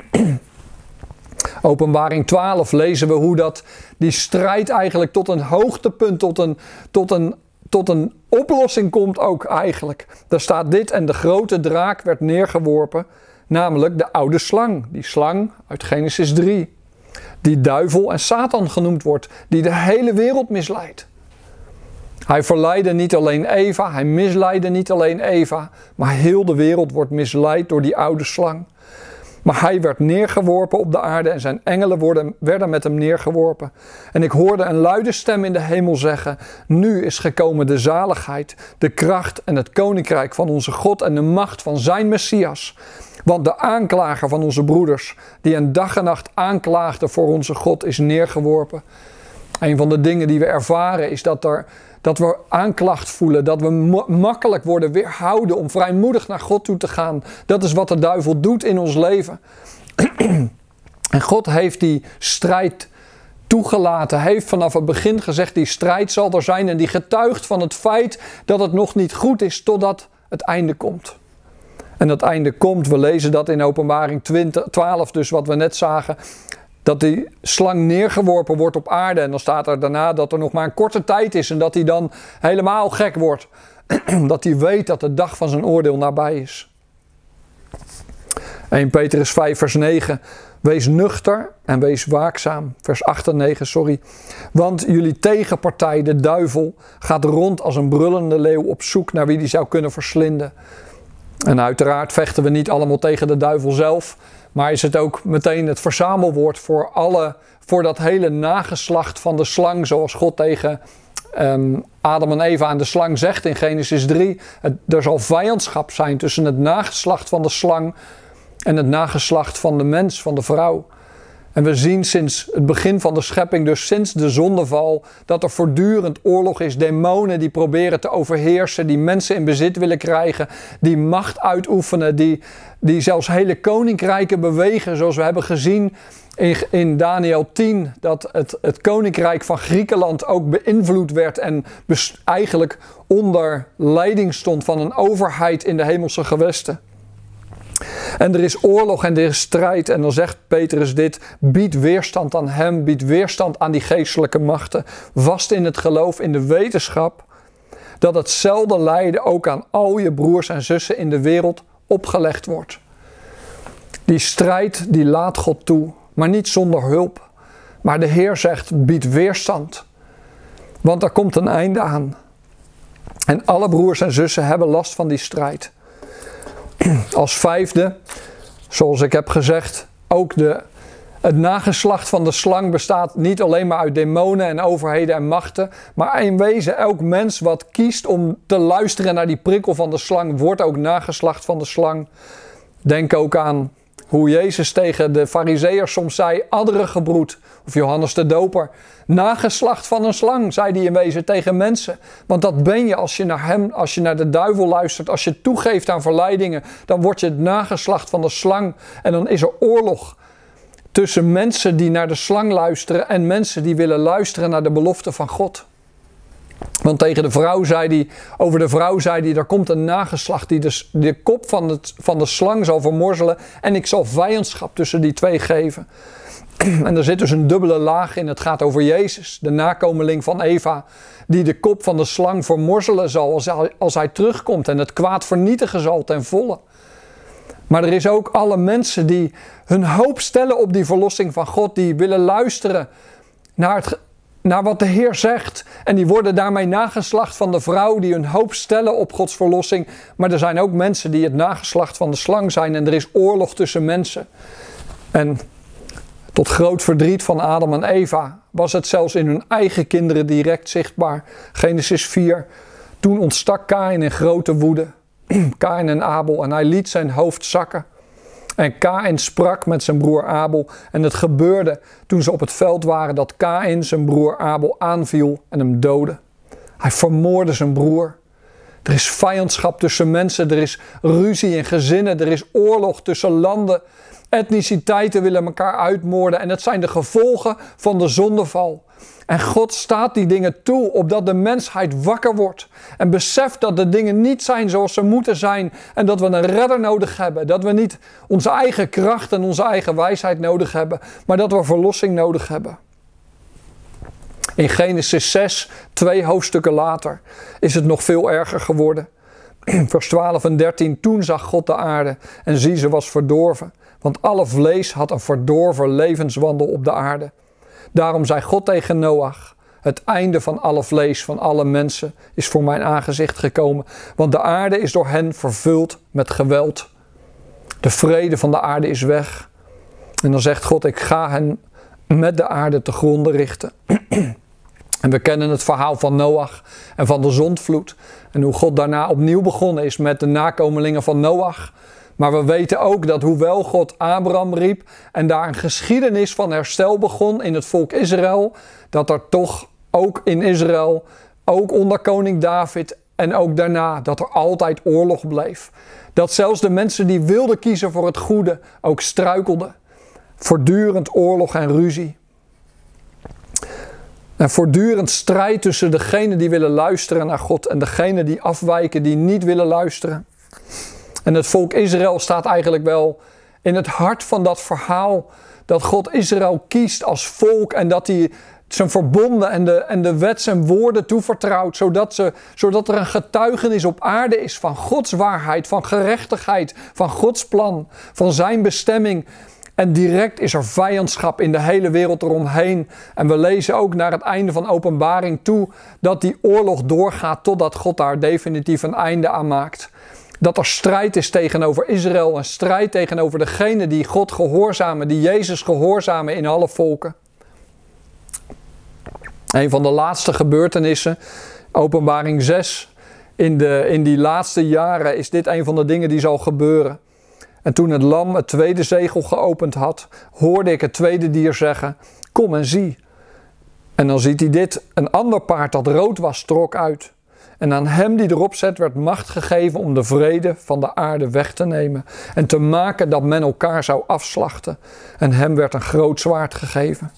Openbaring twaalf lezen we hoe dat die strijd eigenlijk tot een hoogtepunt, tot een, tot een, tot een oplossing komt ook eigenlijk. Daar staat dit: en de grote draak werd neergeworpen, namelijk de oude slang. Die slang uit Genesis drie. Die duivel en Satan genoemd wordt, die de hele wereld misleidt. Hij verleidde niet alleen Eva, hij misleidde niet alleen Eva, maar heel de wereld wordt misleid door die oude slang. Maar hij werd neergeworpen op de aarde en zijn engelen worden, werden met hem neergeworpen. En ik hoorde een luide stem in de hemel zeggen: nu is gekomen de zaligheid, de kracht en het koninkrijk van onze God en de macht van zijn Messias. Want de aanklager van onze broeders, die een dag en nacht aanklaagde voor onze God, is neergeworpen. Een van de dingen die we ervaren is dat, er, dat we aanklacht voelen. Dat we mo- makkelijk worden weerhouden om vrijmoedig naar God toe te gaan. Dat is wat de duivel doet in ons leven. En God heeft die strijd toegelaten. Heeft vanaf het begin gezegd, die strijd zal er zijn. En die getuigt van het feit dat het nog niet goed is totdat het einde komt. En dat einde komt, we lezen dat in Openbaring twaalf, dus wat we net zagen. Dat die slang neergeworpen wordt op aarde. En dan staat er daarna dat er nog maar een korte tijd is. En dat hij dan helemaal gek wordt. Dat hij weet dat de dag van zijn oordeel nabij is. Eerste Petrus vijf vers negen. Wees nuchter en wees waakzaam. Vers acht en negen, sorry. Want jullie tegenpartij, de duivel, gaat rond als een brullende leeuw op zoek naar wie die zou kunnen verslinden. En uiteraard vechten we niet allemaal tegen de duivel zelf. Maar is het ook meteen het verzamelwoord voor, alle, voor dat hele nageslacht van de slang. Zoals God tegen um, Adam en Eva aan de slang zegt in Genesis drie. Het, er zal vijandschap zijn tussen het nageslacht van de slang en het nageslacht van de mens, van de vrouw. En we zien sinds het begin van de schepping, dus sinds de zondeval, dat er voortdurend oorlog is. Demonen die proberen te overheersen, die mensen in bezit willen krijgen, die macht uitoefenen, die, die zelfs hele koninkrijken bewegen. Zoals we hebben gezien in, in Daniel tien, dat het, het koninkrijk van Griekenland ook beïnvloed werd en bes, eigenlijk onder leiding stond van een overheid in de hemelse gewesten. En er is oorlog en er is strijd. En dan zegt Petrus dit: bied weerstand aan hem, bied weerstand aan die geestelijke machten. Vast in het geloof, in de wetenschap dat hetzelfde lijden ook aan al je broers en zussen in de wereld opgelegd wordt. Die strijd die laat God toe, maar niet zonder hulp. Maar de Heer zegt: bied weerstand. Want er komt een einde aan. En alle broers en zussen hebben last van die strijd. Als vijfde, zoals ik heb gezegd, ook de Het nageslacht van de slang bestaat niet alleen maar uit demonen en overheden en machten, maar in wezen elk mens wat kiest om te luisteren naar die prikkel van de slang, wordt ook nageslacht van de slang. Denk ook aan hoe Jezus tegen de Farizeeërs soms zei, adderengebroed, of Johannes de Doper. Nageslacht van een slang, zei hij in wezen tegen mensen. Want dat ben je als je naar hem, als je naar de duivel luistert, als je toegeeft aan verleidingen, dan word je het nageslacht van de slang. En dan is er oorlog tussen mensen die naar de slang luisteren en mensen die willen luisteren naar de belofte van God. Want tegen de vrouw zei hij, over de vrouw zei hij, er komt een nageslacht die de, de kop van, het, van de slang zal vermorzelen en ik zal vijandschap tussen die twee geven. En er zit dus een dubbele laag in. Het gaat over Jezus, de nakomeling van Eva, die de kop van de slang vermorzelen zal als hij, als hij terugkomt en het kwaad vernietigen zal ten volle. Maar er is ook alle mensen die hun hoop stellen op die verlossing van God, die willen luisteren naar, het, naar wat de Heer zegt. En die worden daarmee nageslacht van de vrouw, die hun hoop stellen op Gods verlossing. Maar er zijn ook mensen die het nageslacht van de slang zijn en er is oorlog tussen mensen. En tot groot verdriet van Adam en Eva was het zelfs in hun eigen kinderen direct zichtbaar. Genesis vier. Toen ontstak Kaïn in grote woede. Kaïn en Abel, en hij liet zijn hoofd zakken. En Kaïn sprak met zijn broer Abel. En het gebeurde toen ze op het veld waren dat Kaïn zijn broer Abel aanviel en hem doodde. Hij vermoordde zijn broer. Er is vijandschap tussen mensen, er is ruzie in gezinnen, er is oorlog tussen landen. Etniciteiten willen elkaar uitmoorden en het zijn de gevolgen van de zondeval. En God staat die dingen toe, opdat de mensheid wakker wordt. En beseft dat de dingen niet zijn zoals ze moeten zijn. En dat we een redder nodig hebben. Dat we niet onze eigen kracht en onze eigen wijsheid nodig hebben. Maar dat we verlossing nodig hebben. In Genesis zes, twee hoofdstukken later, is het nog veel erger geworden. Vers twaalf en dertien. Toen zag God de aarde en zie, ze was verdorven. Want alle vlees had een verdorven levenswandel op de aarde. Daarom zei God tegen Noach, het einde van alle vlees, van alle mensen, is voor mijn aangezicht gekomen. Want de aarde is door hen vervuld met geweld. De vrede van de aarde is weg. En dan zegt God, ik ga hen met de aarde te gronde richten. En we kennen het verhaal van Noach en van de zondvloed. En hoe God daarna opnieuw begonnen is met de nakomelingen van Noach. Maar we weten ook dat hoewel God Abraham riep en daar een geschiedenis van herstel begon in het volk Israël, dat er toch ook in Israël, ook onder koning David en ook daarna, dat er altijd oorlog bleef. Dat zelfs de mensen die wilden kiezen voor het goede ook struikelden. Voortdurend oorlog en ruzie. En voortdurend strijd tussen degenen die willen luisteren naar God en degenen die afwijken, die niet willen luisteren. En het volk Israël staat eigenlijk wel in het hart van dat verhaal dat God Israël kiest als volk en dat hij zijn verbonden en de, en de wet zijn woorden toevertrouwt, zodat, ze, zodat er een getuigenis op aarde is van Gods waarheid, van gerechtigheid, van Gods plan, van zijn bestemming. En direct is er vijandschap in de hele wereld eromheen. En we lezen ook naar het einde van Openbaring toe dat die oorlog doorgaat totdat God daar definitief een einde aan maakt. Dat er strijd is tegenover Israël en strijd tegenover degenen die God gehoorzamen, die Jezus gehoorzamen in alle volken. Een van de laatste gebeurtenissen, Openbaring zes, in, de, in die laatste jaren is dit een van de dingen die zal gebeuren. En toen het lam het tweede zegel geopend had, hoorde ik het tweede dier zeggen, kom en zie. En dan ziet hij dit, een ander paard dat rood was, trok uit. En aan hem die erop zat werd macht gegeven om de vrede van de aarde weg te nemen. En te maken dat men elkaar zou afslachten. En hem werd een groot zwaard gegeven.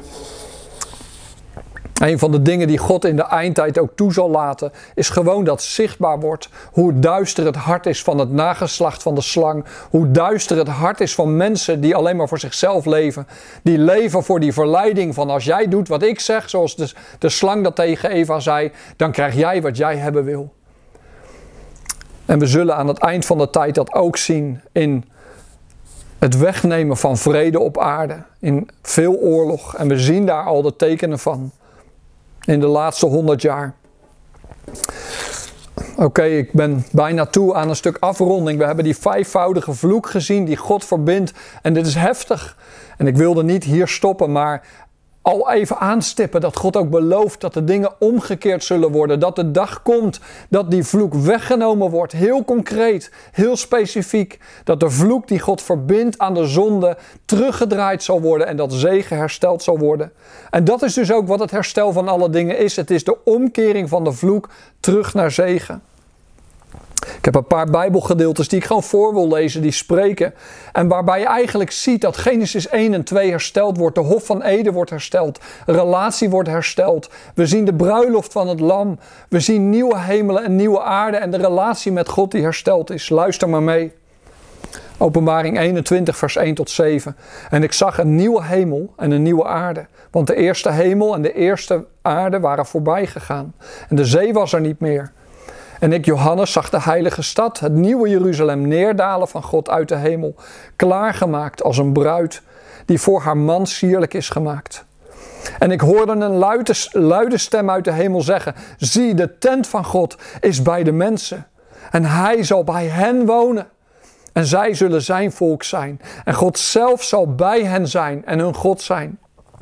Een van de dingen die God in de eindtijd ook toe zal laten, is gewoon dat zichtbaar wordt hoe duister het hart is van het nageslacht van de slang. Hoe duister het hart is van mensen die alleen maar voor zichzelf leven. Die leven voor die verleiding van als jij doet wat ik zeg, zoals de, de slang dat tegen Eva zei, dan krijg jij wat jij hebben wil. En we zullen aan het eind van de tijd dat ook zien in het wegnemen van vrede op aarde. In veel oorlog. En we zien daar al de tekenen van. In de laatste honderd jaar. Oké, okay, ik ben bijna toe aan een stuk afronding. We hebben die vijfvoudige vloek gezien die God verbindt. En dit is heftig. En ik wilde niet hier stoppen, maar al even aanstippen dat God ook belooft dat de dingen omgekeerd zullen worden. Dat de dag komt dat die vloek weggenomen wordt. Heel concreet, heel specifiek. Dat de vloek die God verbindt aan de zonde teruggedraaid zal worden. En dat zegen hersteld zal worden. En dat is dus ook wat het herstel van alle dingen is. Het is de omkering van de vloek terug naar zegen. Ik heb een paar Bijbelgedeeltes die ik gewoon voor wil lezen, die spreken. En waarbij je eigenlijk ziet dat Genesis één en twee hersteld wordt. De Hof van Eden wordt hersteld. Een relatie wordt hersteld. We zien de bruiloft van het lam. We zien nieuwe hemelen en nieuwe aarde. En de relatie met God die hersteld is. Luister maar mee. Openbaring eenentwintig vers één tot zeven. En ik zag een nieuwe hemel en een nieuwe aarde. Want de eerste hemel en de eerste aarde waren voorbij gegaan. En de zee was er niet meer. En ik, Johannes, zag de heilige stad, het nieuwe Jeruzalem, neerdalen van God uit de hemel, klaargemaakt als een bruid die voor haar man sierlijk is gemaakt. En ik hoorde een luide, luide stem uit de hemel zeggen, zie, de tent van God is bij de mensen en hij zal bij hen wonen. En zij zullen zijn volk zijn. En God zelf zal bij hen zijn en hun God zijn.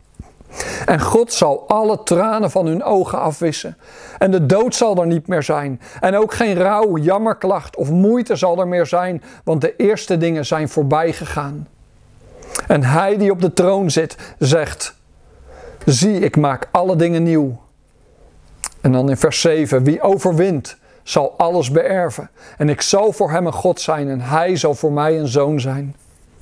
En God zal alle tranen van hun ogen afwissen. En de dood zal er niet meer zijn. En ook geen rouw, jammerklacht of moeite zal er meer zijn. Want de eerste dingen zijn voorbij gegaan. En hij die op de troon zit, zegt, zie, ik maak alle dingen nieuw. En dan in vers zeven, wie overwint, zal alles beërven. En ik zal voor hem een God zijn en hij zal voor mij een zoon zijn.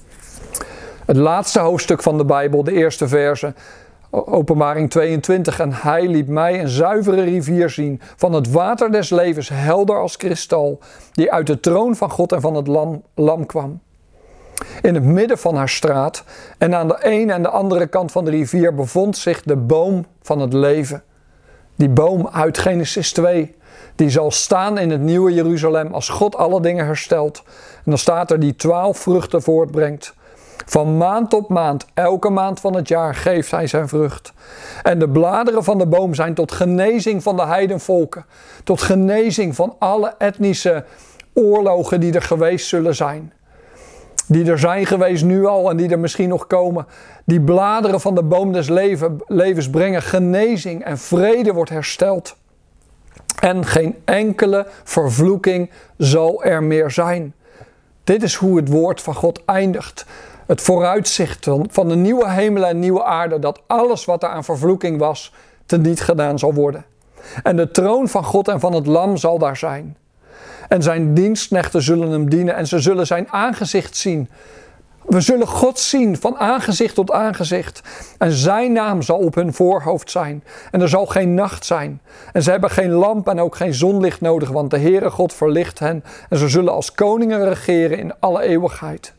Het laatste hoofdstuk van de Bijbel, de eerste verse, Openbaring tweeëntwintig. En hij liet mij een zuivere rivier zien, van het water des levens, helder als kristal, die uit de troon van God en van het lam, lam kwam. In het midden van haar straat en aan de ene en de andere kant van de rivier bevond zich de boom van het leven. Die boom uit Genesis twee. Die zal staan in het nieuwe Jeruzalem als God alle dingen herstelt. En dan staat er die twaalf vruchten voortbrengt. Van maand tot maand, elke maand van het jaar geeft hij zijn vrucht. En de bladeren van de boom zijn tot genezing van de heidenvolken. Tot genezing van alle etnische oorlogen die er geweest zullen zijn. Die er zijn geweest nu al en die er misschien nog komen. Die bladeren van de boom des leven, levens brengen genezing en vrede wordt hersteld. En geen enkele vervloeking zal er meer zijn. Dit is hoe het woord van God eindigt. Het vooruitzicht van de nieuwe hemelen en nieuwe aarde, dat alles wat er aan vervloeking was, teniet gedaan zal worden. En de troon van God en van het lam zal daar zijn. En zijn dienstknechten zullen hem dienen en ze zullen zijn aangezicht zien. We zullen God zien van aangezicht tot aangezicht. En zijn naam zal op hun voorhoofd zijn. En er zal geen nacht zijn. En ze hebben geen lamp en ook geen zonlicht nodig, want de Heere God verlicht hen. En ze zullen als koningen regeren in alle eeuwigheid.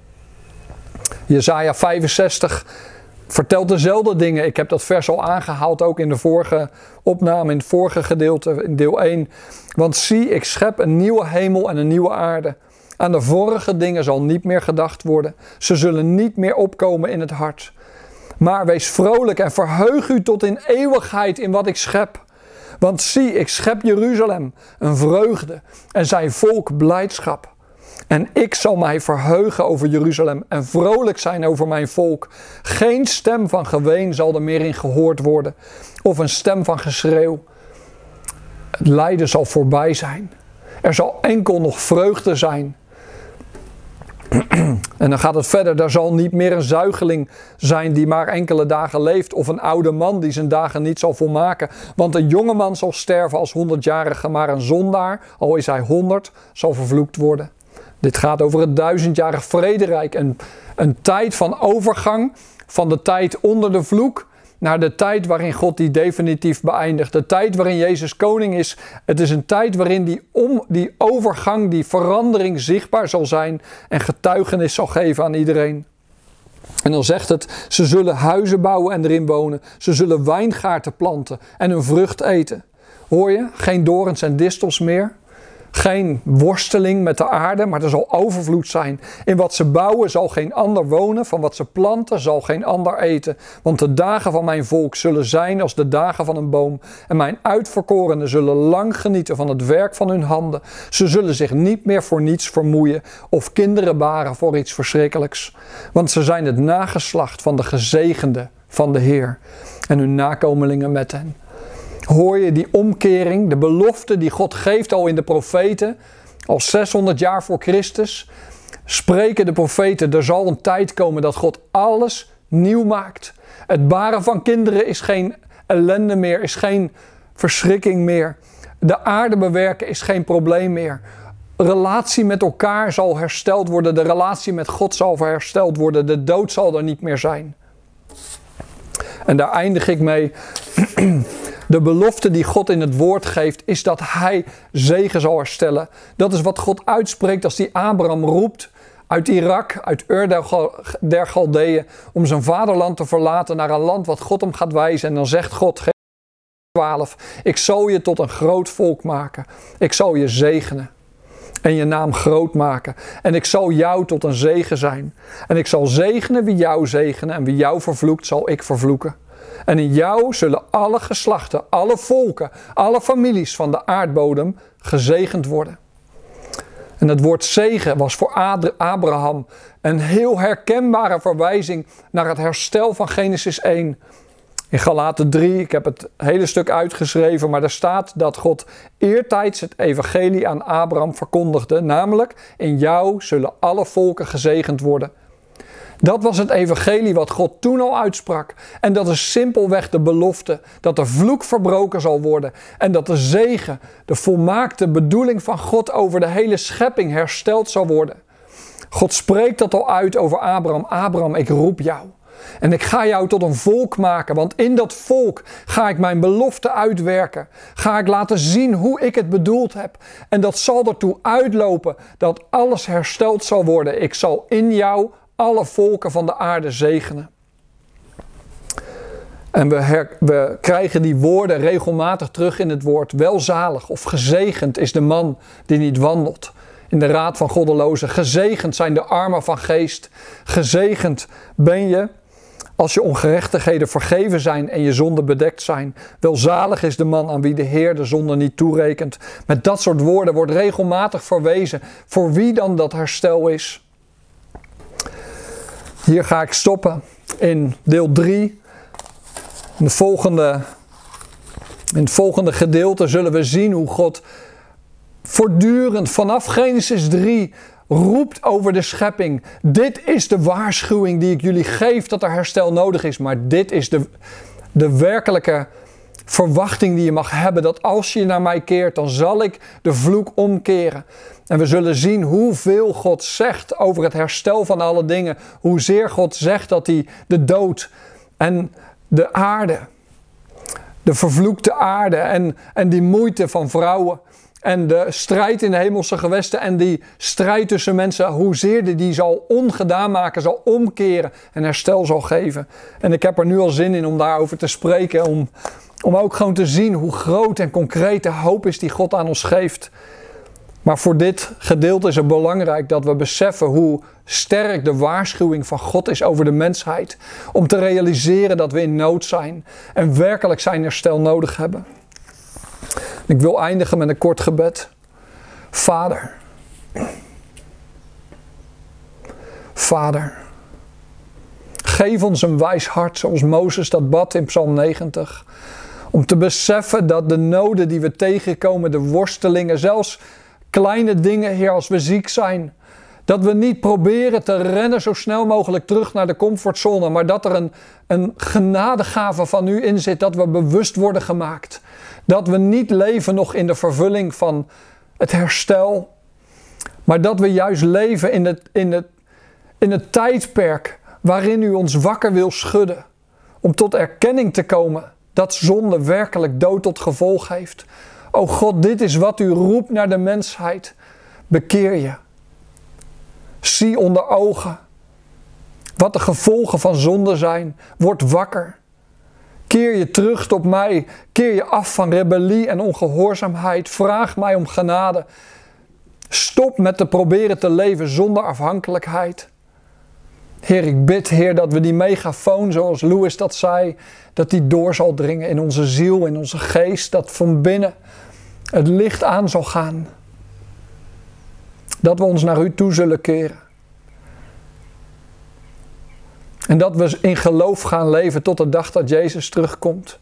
Jesaja vijfenzestig vertelt dezelfde dingen. Ik heb dat vers al aangehaald, ook in de vorige opname, in het vorige gedeelte, in deel één. Want zie, ik schep een nieuwe hemel en een nieuwe aarde. Aan de vorige dingen zal niet meer gedacht worden. Ze zullen niet meer opkomen in het hart. Maar wees vrolijk en verheug u tot in eeuwigheid in wat ik schep. Want zie, ik schep Jeruzalem, een vreugde, en zijn volk blijdschap. En ik zal mij verheugen over Jeruzalem en vrolijk zijn over mijn volk. Geen stem van geween zal er meer in gehoord worden, of een stem van geschreeuw. Het lijden zal voorbij zijn. Er zal enkel nog vreugde zijn. En dan gaat het verder. Er zal niet meer een zuigeling zijn die maar enkele dagen leeft, of een oude man die zijn dagen niet zal volmaken. Want een jonge man zal sterven als honderdjarige, maar een zondaar, al is hij honderd, zal vervloekt worden. Dit gaat over het duizendjarig vrederijk. Een, een tijd van overgang van de tijd onder de vloek naar de tijd waarin God die definitief beëindigt. De tijd waarin Jezus koning is. Het is een tijd waarin die, om, die overgang, die verandering zichtbaar zal zijn en getuigenis zal geven aan iedereen. En dan zegt het, ze zullen huizen bouwen en erin wonen. Ze zullen wijngaarden planten en hun vrucht eten. Hoor je? Geen dorens en distels meer. geen worsteling met de aarde, maar er zal overvloed zijn. In wat ze bouwen zal geen ander wonen, van wat ze planten zal geen ander eten. Want de dagen van mijn volk zullen zijn als de dagen van een boom. En mijn uitverkorenen zullen lang genieten van het werk van hun handen. Ze zullen zich niet meer voor niets vermoeien of kinderen baren voor iets verschrikkelijks. Want ze zijn het nageslacht van de gezegende van de Heer en hun nakomelingen met hen. Hoor je die omkering, de belofte die God geeft al in de profeten, al zeshonderd jaar voor Christus, spreken de profeten, er zal een tijd komen dat God alles nieuw maakt. Het baren van kinderen is geen ellende meer, is geen verschrikking meer. De aarde bewerken is geen probleem meer. Relatie met elkaar zal hersteld worden, de relatie met God zal hersteld worden, de dood zal er niet meer zijn. En daar eindig ik mee. De belofte die God in het woord geeft is dat hij zegen zal herstellen. Dat is wat God uitspreekt als hij Abraham roept uit Irak, uit Ur der Galdeeën, om zijn vaderland te verlaten naar een land wat God hem gaat wijzen. En dan zegt God, twaalf, ik zal je tot een groot volk maken. Ik zal je zegenen en je naam groot maken. En ik zal jou tot een zegen zijn. En ik zal zegenen wie jou zegenen en wie jou vervloekt zal ik vervloeken. En in jou zullen alle geslachten, alle volken, alle families van de aardbodem gezegend worden. En het woord zegen was voor Abraham een heel herkenbare verwijzing naar het herstel van Genesis één. In Galaten drie, ik heb het hele stuk uitgeschreven, maar daar staat dat God eertijds het evangelie aan Abraham verkondigde. Namelijk, in jou zullen alle volken gezegend worden. Dat was het evangelie wat God toen al uitsprak. En dat is simpelweg de belofte dat de vloek verbroken zal worden. En dat de zegen, de volmaakte bedoeling van God over de hele schepping hersteld zal worden. God spreekt dat al uit over Abraham. Abraham, ik roep jou. En ik ga jou tot een volk maken, want in dat volk ga ik mijn belofte uitwerken. Ga ik laten zien hoe ik het bedoeld heb. En dat zal ertoe uitlopen dat alles hersteld zal worden. Ik zal in jou alle volken van de aarde zegenen. En we, her, we krijgen die woorden regelmatig terug in het woord. Welzalig of gezegend is de man die niet wandelt in de raad van goddelozen. Gezegend zijn de armen van geest. Gezegend ben je als je ongerechtigheden vergeven zijn en je zonden bedekt zijn. Welzalig is de man aan wie de Heer de zonde niet toerekent. Met dat soort woorden wordt regelmatig verwezen voor wie dan dat herstel is. Hier ga ik stoppen in deel drie. In, de volgende, in het volgende gedeelte zullen we zien hoe God voortdurend vanaf Genesis drie roept over de schepping. Dit is de waarschuwing die ik jullie geef dat er herstel nodig is. Maar dit is de, de werkelijke verwachting die je mag hebben. Dat als je naar mij keert, dan zal ik de vloek omkeren. En we zullen zien hoeveel God zegt over het herstel van alle dingen. Hoezeer God zegt dat hij de dood en de aarde, de vervloekte aarde en, en die moeite van vrouwen en de strijd in de hemelse gewesten en die strijd tussen mensen, hoezeer die, die zal ongedaan maken, zal omkeren en herstel zal geven. En ik heb er nu al zin in om daarover te spreken, om, om ook gewoon te zien hoe groot en concreet de hoop is die God aan ons geeft. Maar voor dit gedeelte is het belangrijk dat we beseffen hoe sterk de waarschuwing van God is over de mensheid. Om te realiseren dat we in nood zijn en werkelijk zijn herstel nodig hebben. Ik wil eindigen met een kort gebed. Vader. Vader. Geef ons een wijs hart zoals Mozes dat bad in Psalm negentig. Om te beseffen dat de noden die we tegenkomen, de worstelingen, zelfs kleine dingen, Heer, als we ziek zijn, dat we niet proberen te rennen zo snel mogelijk terug naar de comfortzone, maar dat er een, een genadegave van U in zit, dat we bewust worden gemaakt. Dat we niet leven nog in de vervulling van het herstel, maar dat we juist leven in het, in het, in het tijdperk waarin U ons wakker wil schudden. Om tot erkenning te komen dat zonde werkelijk dood tot gevolg heeft. O God, dit is wat U roept naar de mensheid. Bekeer je. Zie onder ogen wat de gevolgen van zonde zijn. Word wakker. Keer je terug tot mij. Keer je af van rebellie en ongehoorzaamheid. Vraag mij om genade. Stop met te proberen te leven zonder afhankelijkheid. Heer, ik bid, Heer, dat we die megafoon, zoals Louis dat zei, dat die door zal dringen in onze ziel, in onze geest, dat van binnen het licht aan zal gaan. Dat we ons naar u toe zullen keren. En dat we in geloof gaan leven tot de dag dat Jezus terugkomt.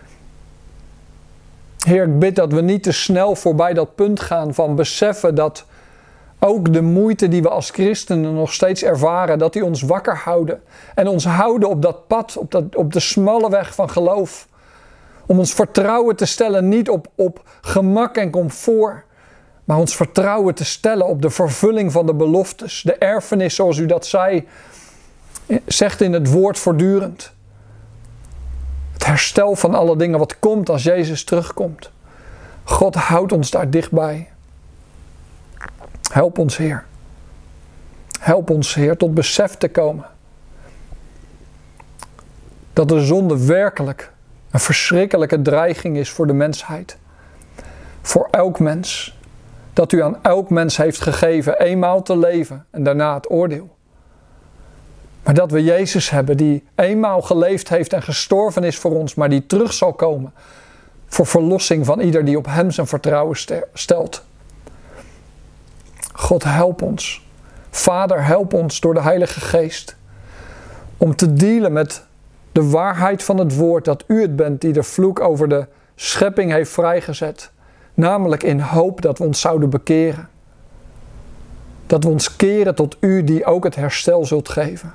Heer, ik bid dat we niet te snel voorbij dat punt gaan van beseffen dat ook de moeite die we als christenen nog steeds ervaren, dat die ons wakker houden. En ons houden op dat pad, op, dat, op de smalle weg van geloof. Om ons vertrouwen te stellen niet op, op gemak en comfort, maar ons vertrouwen te stellen op de vervulling van de beloftes. De erfenis, zoals u dat zei, zegt in het woord voortdurend. Het herstel van alle dingen wat komt als Jezus terugkomt. God houdt ons daar dichtbij. Help ons, Heer. Help ons, Heer, tot besef te komen. Dat de zonde werkelijk een verschrikkelijke dreiging is voor de mensheid. Voor elk mens. Dat u aan elk mens heeft gegeven eenmaal te leven en daarna het oordeel. Maar dat we Jezus hebben die eenmaal geleefd heeft en gestorven is voor ons, maar die terug zal komen voor verlossing van ieder die op hem zijn vertrouwen stelt. God, help ons. Vader, help ons door de Heilige Geest om te dealen met de waarheid van het woord dat u het bent die de vloek over de schepping heeft vrijgezet. Namelijk in hoop dat we ons zouden bekeren. Dat we ons keren tot u die ook het herstel zult geven.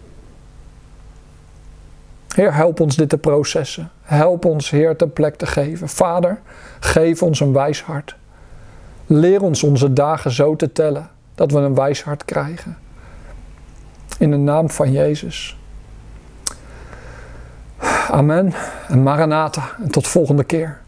Heer, help ons dit te processen. Help ons, Heer, ten plek te geven. Vader, geef ons een wijs hart. Leer ons onze dagen zo te tellen dat we een wijs hart krijgen. In de naam van Jezus. Amen en Maranatha en tot volgende keer.